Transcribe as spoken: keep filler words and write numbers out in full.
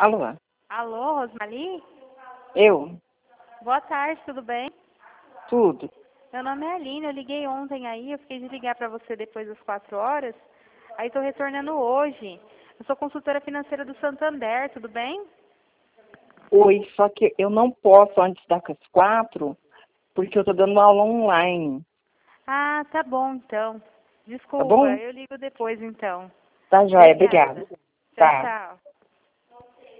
Alô? Alô, Rosmali? Eu? Boa tarde, tudo bem? Tudo. Meu nome é Aline, eu liguei ontem aí, eu fiquei de ligar para você depois das quatro horas. Aí estou retornando hoje. Eu sou consultora financeira do Santander, tudo bem? Oi, só que eu não posso antes das quatro, porque eu tô dando aula online. Ah, tá bom então. Tá Desculpa, bom? eu ligo depois então. Tá joia, Obrigada. obrigada. Tchau, Tá. tchau.